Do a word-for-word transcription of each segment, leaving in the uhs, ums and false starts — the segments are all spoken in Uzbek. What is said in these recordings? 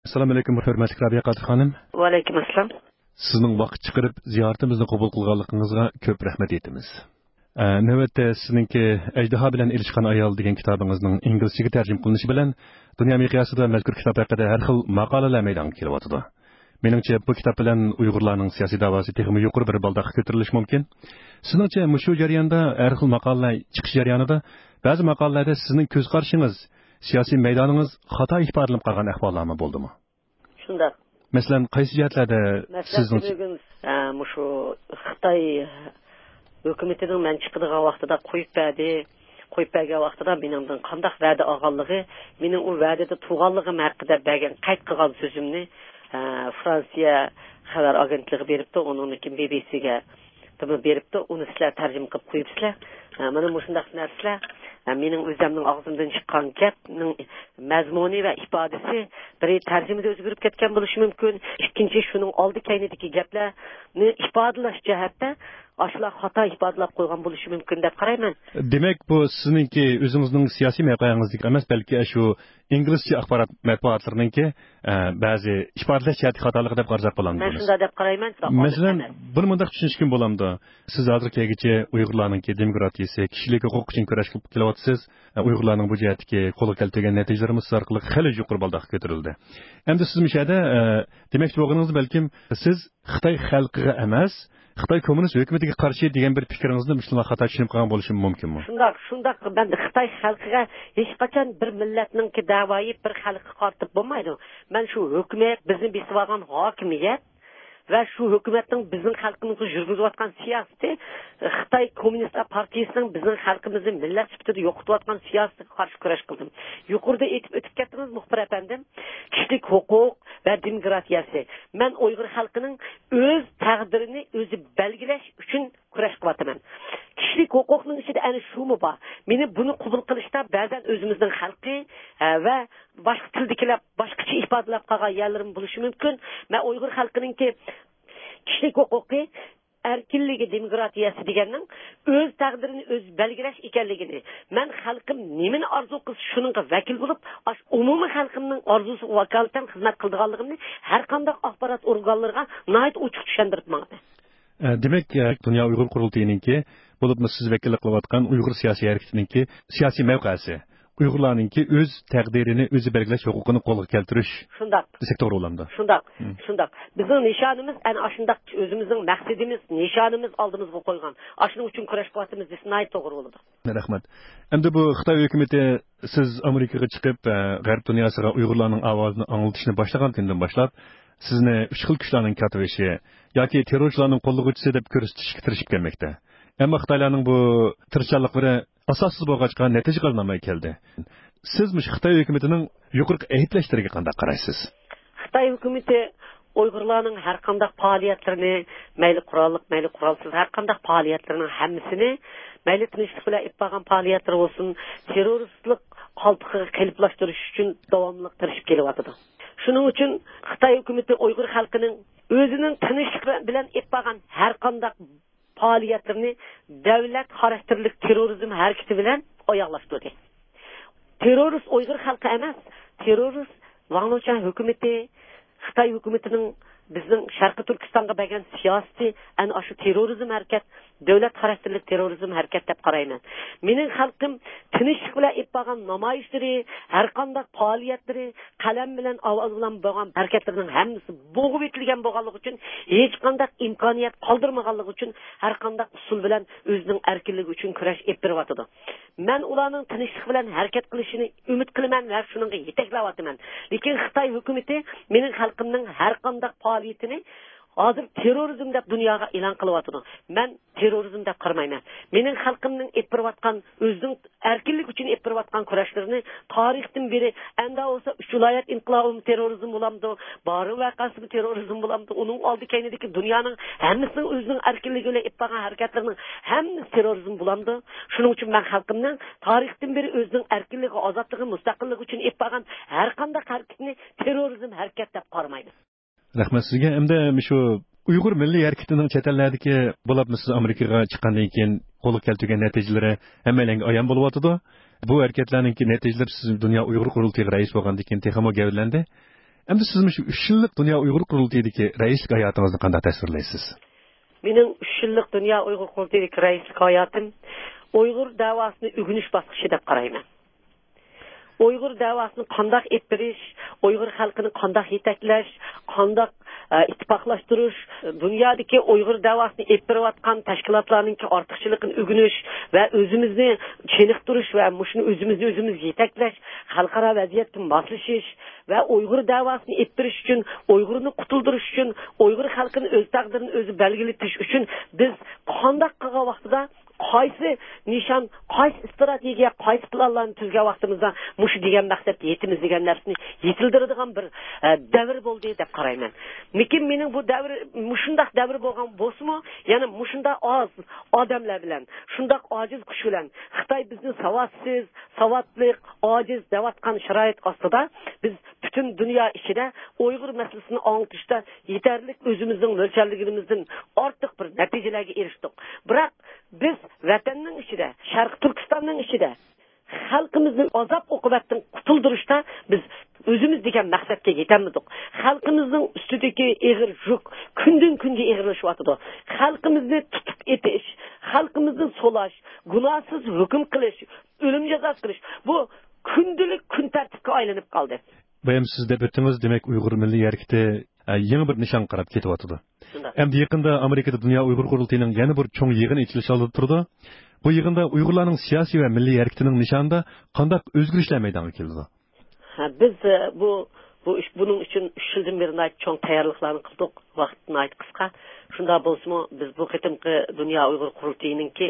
Assalomu alaykum, hurmatli Rabiya Qodir xonim. Va alaykum assalom. Sizning vaqt chiqarib ziyoratimizni qabul qilganligingizga ko'p rahmat aytamiz. Navbatda sizningki Ajdaho bilan ilishgan ayol degan kitobingizning inglizchaga tarjima qilinishi bilan dunyo miqyosida mazkur kitob haqida har xil maqolalar maydonga kelyapti. Meningcha bu kitob bilan Uyg'urlarning siyosiy da'vosi texmi yuqori bir baldaga ko'tarilishi mumkin. Sizningcha mushu jarayonda har xil maqolalar chiqish jarayonida ba'zi maqolalarda sizning ko'z qarashingiz, siyosiy maydoningiz xato ifodalanib qolgan ahvollarmi bo'ldimi? Shunday. Masalan, qaysi jihatlarda sizning bugun mushu Xitoy hukumatining men chiqadigan vaqtida qo'yib berdi, qo'yib bergan vaqtida meningdan qanday va'da olganligi, mening u va'dada turganligim haqida bergan qayd qilgan so'zimni Fransiya xabar agentligi beribdi, uningki B B C'ga tabi beribdi, uni sizlar tarjima qilib qo'yibsizlar. Mana mushundaq narsalar mening o'zimning og'zimdan chiqqan gapning mazmuni va ifodasi bir tarjimada o'zgarib ketgan bo'lishi mumkin. Ikkinchi shuning oldi kaynidagi gaplarni ifodalash jihatda ashla xato ifodalab qo'ygan bo'lishi mumkin deb qarayman. Demak, bu sizningki o'zingizning siyosiy mavqeingizdek emas, balki shu inglizcha axborot matbuotlariningki ba'zi ifodalash jihati xatolig'i deb qarab bo'lamdi. Men shunday deb qarayman. Masalan, buni bunday tushunish mumkin bo'lamdi. Siz hozirgacha Uyg'urlarningki demokratiyasi, kishilik huquq uchun kurash qilib kelyapsiz. Uyg'urlarning bu jihatdagi qo'lga keltirgan natijalarimiz orqali xili yuqori baldaga ko'tarildi. Endi siz mishada demoqchi bo'lganingiz balkim siz Xitoy xalqiga emas, Xitoy kommunist hukumatiga qarshi degan bir fikringizni mushunday xato tushunib qolgan bo'lishi mumkinmi? Shunday, shunday. Ben Xitoy xalqiga hech qachon bir millatningki da'voyi bir xalqqa qartib bo'lmaydi. Men shu hukumat bizni besib olgan hokimiyat va shu hukumatning bizning xalqimizga yurgizayotgan siyosati Xitoy Kommunist partiyasining bizning xalqimizni millat sifatida yo'qotayotgan siyosatiga qarshi kurash qildim. Yuqorida aytib o'tib ketdingiz muxbir afandim, kishilik huquq va demokratiyasi. Men Uyg'ur xalqining o'z taqdirini o'zi belgilash uchun kurash qilyapman. Kishilik huquqning ichida ana shumi bor. Meni buni qabul qilishda ba'zan o'zimizning xalqi va boshqa tildagilar boshqacha ifodalab qolgan yerlarim bo'lishi mumkin. Men Uyg'ur xalqininki kishilik huquqi, erkinligi, demokratiyasi deganning o'z taqdirini o'z belgilash ekanligini, men xalqim nimani orzu qilsa shuningga vakil bo'lib, umumiy xalqimning orzusi vakolatan xizmat qilganligimni har qanday axborot organlariga nihoyat ochiq tushuntirib mangdi. Demak, Dunyo Uyg'ur qurultayiningki, bo'libmi siz vakillik qilayotgan Uyg'ur siyosiy harakatiningki siyosiy mavqesi, Uyg'urlarningki o'z taqdirini o'zi belgilash huquqini qo'lga keltirish. Shundoq. Desek to'g'ri bo'lamdi. Shundoq. Shundoq. Bizning nishonimiz ana shundoq, o'zimizning maqsadimiz, nishonimiz oldimizga qo'ygan. Shuning uchun kurash qilyapmiz desnay to'g'ri bo'ladi. Rahmat. Endi bu Xitoy hukumatı siz Amerikaga chiqib, G'arb dunyosiga Uyg'urlarning ovozini anglatishni boshlagan kundan boshlab sizni uch xil kuchlarning kativishi yoki terrorchilarning qo'llovchisi deb ko'rsatishga tirishib kelmoqda. Ammo Xitoylarning bu tirishchanliklari asossiz bo'lg'achqa natija qilmay keldi. Siz mush Xitoy hukumatining yuqori ayblashlariga qanday qaraysiz? Xitoy hukumati Uyg'urlarning har qanday faoliyatlarini, mayli qurolliq, mayli qurolsiz har qanday faoliyatlarining hammasini, mayli tinchlik bilan ipag'an faoliyatlar bo'lsin, terroristlik qalpiga qiliblashtirish uchun davomli tirishib kelyapti. Shuning uchun Xitoy hukumati Uyg'ur xalqining o'zining tinchlik bilan ipag'an har qanday faoliyatlarni davlat xarakterlik terrorizm harakati bilan oyoqlashtirdi. Terrorist Uyg'ur xalqi emas, terrorist Vanglochan hukumati, Xitoy hukumatining bizning Sharqi Turkistonga bergan siyosiy ana shu terrorizm harakat, davlat xarakterlik terrorizm harakat deb qarayman. Mening xalqim tinchlik bilan ipag'an namoyishlari, har qanday faoliyatlari, qalam bilan ovoz bilan bo'lgan harakatlarining hammasi bo'g'ib etilgan bo'lganligi uchun hech qanday imkoniyat qoldirmaganligi uchun har qanday usul bilan o'zining erkinligi uchun kurash olib beryapti. Men ularning tinchlik bilan harakat qilishini umid qilaman va shuningga yetaklayapman. Lekin Xitoy hukumati mening xalqimning har qanday faoliyatini hozir terrorizm deb dunyoga e'lon qilyapti. Men terrorizm deb qaramayman. Mening xalqimning ettirayotgan o'zining erkinlik uchun ettirayotgan kurashlarini tarixdan beri anda olsa uch viloyat inqilobi terrorizm bo'lamdi, bari vaqasi terrorizm bo'lamdi. Uning oldi kaynidagi dunyoning hammasining o'zining erkinligi bilan ettirgan harakatlarining hammasi terrorizm bo'lamdi. Shuning uchun men xalqimning tarixdan beri o'zining erkinligi, ozodligi, mustaqilligi uchun ettirgan har qanday harakatni terrorizm harakat deb qaramayman. Rahmat sizga. Endi shu Uyg'ur milliy harakatining chet ellardagi bo'libmi siz Amerikaga chiqqandan keyin qo'lga keltirgan natijalari hammalarga ayon bo'lyotdi. Bu harakatlarning natijalari siz dunyo Uyg'ur qurultayga rais bo'lgandan keyin texmo gavlandi. Endi siz shu uch yillik Dünya Uyg'ur qurultayidagi raislik hayotingizni qanday tasvirlaysiz? Mening uch yillik Dünya Uyg'ur qurultayidagi raislik hayotim Uyg'ur davosini o'rganish bosqichi deb qarayman. Uyg'ur davosini qanday etirish, Uyg'ur xalqini qanday yetaklash, qanday ittifoqlashtirish, dunyodagi Uyg'ur davosini ettirayotgan tashkilotlarning ortiqchiligini o'rganish va o'zimizni cheniqtirish va shuni o'zimizni o'zimiz yetaklash, xalqaro vaziyatga moslashish va Uyg'ur davosini ettirish uchun, Uyg'urni qutuldirish uchun, Uyg'ur xalqini o'z taqdirini o'zi belgilatish uchun biz qanday qilgan vaqtida qaysi nishon, qaysi strategiya, qaysi planlarni tuzgan vaqtimizda mushu degan maqsadga yetimiz degan narsani yetildiradigan bir davr bo'ldi deb qarayman. Lekin mening bu davr mushundaq davr bo'lgan bo'lsa-mu, yana mushunda oz odamlar bilan, shundaq ojiz kuch bilan Xitoy bizni savotsiz, savodliq, ojiz davatgan sharoit ostida biz butun dunyo ichida Uyg'ur masalasini anglitishda yetarli o'zimizning mo'ljalligimizdan ortiq bir natijalarga erishdik. Biroq biz vatanning ichida, Sharq Turkistonning ichida xalqimizni azob uqubatdan qutuldirishda biz o'zimiz degan maqsadga yetamidik. Xalqimizning ustidagi eg'ir yuk kundan kunga eg'irlashyapti. Xalqimizni tutib etish, xalqimizni solash, gunohsiz hukm qilish, o'lim jazosi qilish bu kundalik kun tartibga aylanib qoldi. Bayam siz deb o'tdingiz, demak Uyg'ur milliy harakati yangi bir nishon qarab ketyapti. Endi yaqinda Amerikada Dünya Uyg'ur qurultayining yana bir cho'ng yig'ini ochilishi olib turdi. Bu yig'inda Uyg'urlarning siyosiy va milliy harakatining nishonida qanday o'zgarishlar maydonga keldi? Ha, biz bu bu ish buning uchun uch yildan beri cho'ng tayyorliklarni qildik. Vaqtni ayt qisqa. Shunda bo'lsa-mu, biz bu qitimqi Dünya Uyg'ur qurultayiningki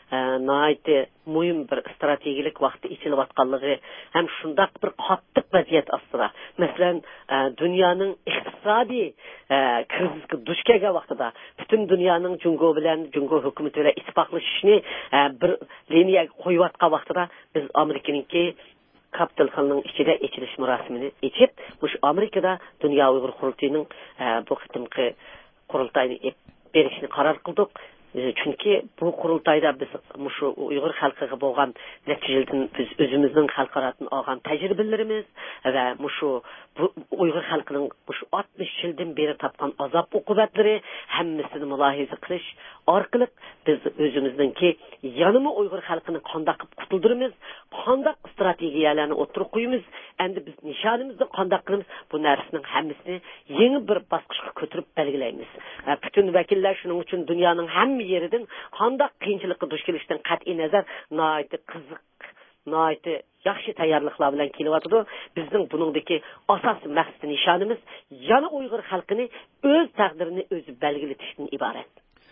nəhayət mühim bir strategik vaqtda içilayotganlığı ham shundaq bir qattiq vaziyat ostida. Masalan, dunyoning iqtisodiy krizisga duch kelgan vaqtida butun dunyoning Jungo bilan, Jungo hukumati bilan ittifoqlashishni bir liniyaga qo'yayotgan vaqtida biz Amerikaningki Kapitol Hillning ichida ochilish marosimini ochib, mush Amerikada Dünya Uyg'ur qurultayining bu qitimqi qurultayni berishni qaror qildik. Chunki bu qurultayda biz mushu Uyg'ur xalqiga bo'lgan natijadan biz o'zimizning xalqaratdan olgan tajribalarimiz va mushu Uyg'ur xalqining mushu oltmish yildan beri topgan azob uqubatlari hammasini mulohaza qilish orqali biz o'zimizningki yanimi Uyg'ur xalqini qanday qilib qutuldiramiz, qanday strategiyalarni o'tirib qo'yamiz, endi biz nishonimizni qanday qilamiz, bu narsaning hammasini yangi bir bosqichga ko'tarib belgilaymiz. Butun vakillar shuning uchun dunyoning ham yeridan qanday qiyinchilikqa duch kelishdan qat'iy nazar nihoyat qiziq, nihoyat yaxshi tayyorliklar bilan kelyapti. Bizning buningdagi asosiy maqsad nishonimiz yana Uyg'ur xalqini o'z taqdirini o'zi belgilatishdan iborat.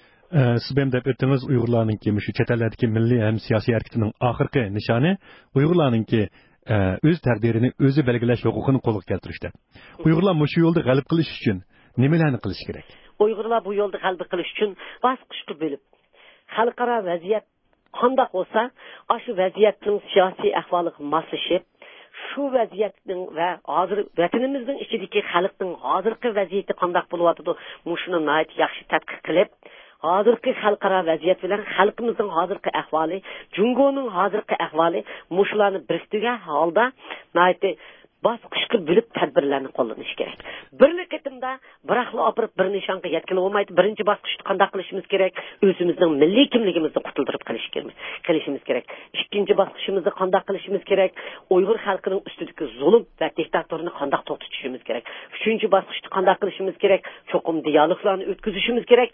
Siz ham deb o'tdingiz, Uyg'urlarningki shu chet ellardagi milliy ham siyosiy harakatining oxirgi nishoni Uyg'urlarningki o'z taqdirini o'zi belgilash huquqini qo'lga keltirishda. Uyg'urlar shu yo'lda g'alaba qilish uchun nimalarni qilish kerak? Uyg'urlar bu yo'lda g'alaba qilish uchun bosqichga bo'lib, xalqaro vaziyat qanday bo'lsa, shu vaziyatning siyosiy ahvoliga moslashib, shu vaziyatning va hozir vatanimizning ichidagi xalqning hozirgi vaziyati qanday bo'lyapti, shuni nihoyat yaxshi tadqiq qilib, hozirgi xalqaro vaziyat bilan xalqimizning hozirgi ahvoli, Jungoning hozirgi ahvoli, mushlarni biriktirgan holda nihoyat bosqichga bo'lib tadbirlarni qo'llanish kerak. Birlikda biraqli opirib bir nishonga yetkazib olmaydi. Birinchi bosqichda qanday qilishimiz kerak? O'zimizning milliy kimligimizni qutuldirib qilish kerak. Qilishimiz kerak. Ikkinchi bosqichimizda qanday qilishimiz kerak? Uyg'ur xalqining ustidagi zulm va diktatorni qanday to'xtatishimiz kerak. Uchinchi bosqichda qanday qilishimiz kerak? Cho'qim dialoglarni o'tkazishimiz kerak.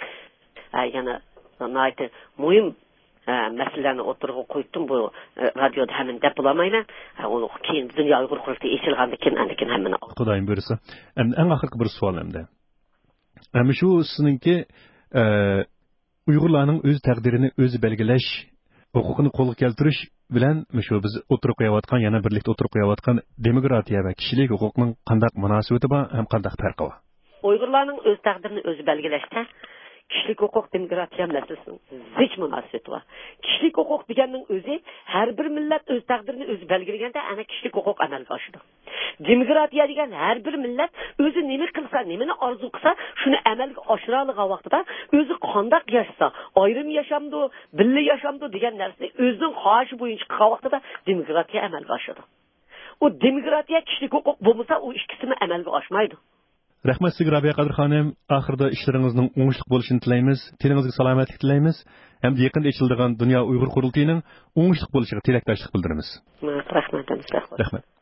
Yana nihoyat muhim masalalarni o'tirg'a qo'ydim, bu radioda hamma deb bo'lmayman. Uni keyin Dünya Uyg'ur qurultayi ochilgandan keyin andikin hammani. Xudoyim buyursa. Eng oxirgi bir savol hamda. Mana shu sizningki Uyg'urlarning o'z taqdirini o'zi belgilash huquqini qo'lga keltirish bilan shu biz o'tirib qo'yayotgan, yana birlikda o'tirib qo'yayotgan demokratiya va kishilik huquqining qanday munosabati bor, ham qanday farqi bor? Uyg'urlarning o'z taqdirini o'zi belgilashda kişilik hukuk demokratiya meselesinin hiç münasebeti var. Kişilik hukuk deganning o'zi her bir millet öz takdirini özü belgilaganda ana kişilik hukuk amalga oshadi. Demokratiya degan her bir millet özü nima qilsa, nimani orzu qilsa, shuni amalga oshiradigan vaqtida o'zi qanday yashasa, ayrim yashamdi, birga yashamdi degan narsa o'zining xohishi bo'yicha qilgan vaqtida demokratiya amalga oshadi. o demokratiya kişilik hukuk bo'lmasa o ikkisini amalga oshmaydi. Rahmat sizga Rabia Qadir xonim, oxirida ishlaringizning o'ngishli bo'lishini tilaymiz, teningizga salomatlik tilaymiz, hamda yaqinda ochiladigan Dunyo Uyg'ur qurultiyining o'ngishli bo'lishiga tilakdoshlik bildiramiz. Rahmat, rahmat. Rahmat.